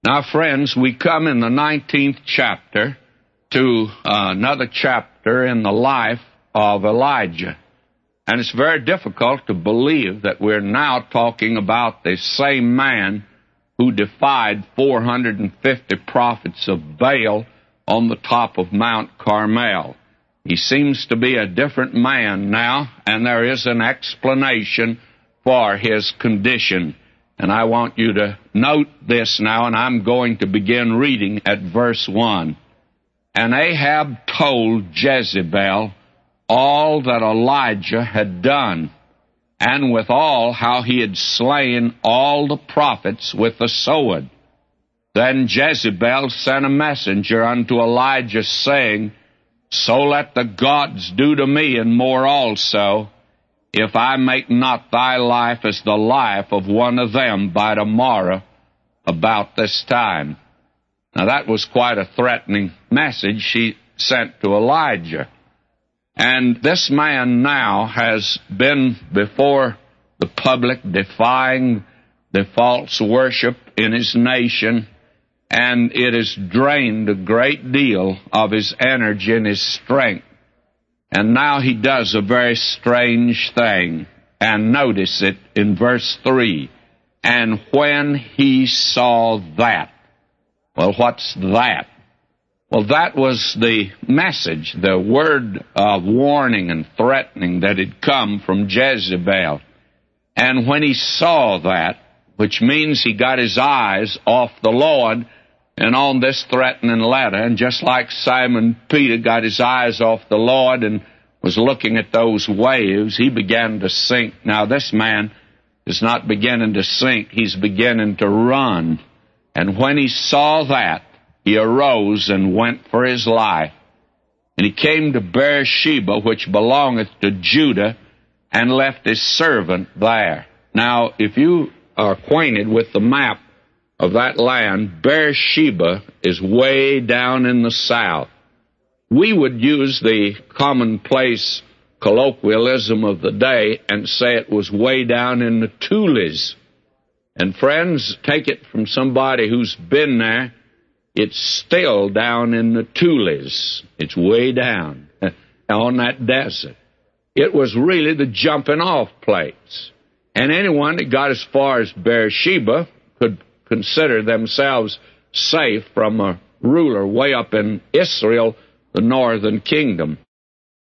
Now, friends, we come in the 19th chapter to another chapter in the life of Elijah. And it's very difficult to believe that we're now talking about the same man who defied 450 prophets of Baal on the top of Mount Carmel. He seems to be a different man now, and there is an explanation for his condition. And I want you to note this now, and I'm going to begin reading at verse 1. And Ahab told Jezebel all that Elijah had done, and withal how he had slain all the prophets with the sword. Then Jezebel sent a messenger unto Elijah, saying, So let the gods do to me, and more also, if I make not thy life as the life of one of them by tomorrow about this time. Now that was quite a threatening message she sent to Elijah. And this man now has been before the public defying the false worship in his nation, and it has drained a great deal of his energy and his strength. And now he does a very strange thing. And notice it in verse 3. And when he saw that. Well, what's that? Well, that was the message, the word of warning and threatening that had come from Jezebel. And when he saw that, which means he got his eyes off the Lord and on this threatening letter, and just like Simon Peter got his eyes off the Lord and was looking at those waves, he began to sink. Now, this man is not beginning to sink, he's beginning to run. And when he saw that, he arose and went for his life. And he came to Beersheba, which belongeth to Judah, and left his servant there. Now, if you are acquainted with the map of that land, Beersheba is way down in the south. We would use the commonplace colloquialism of the day and say it was way down in the Tules. And friends, take it from somebody who's been there, it's still down in the Tules. It's way down on that desert. It was really the jumping off place. And anyone that got as far as Beersheba could consider themselves safe from a ruler way up in Israel, the northern kingdom.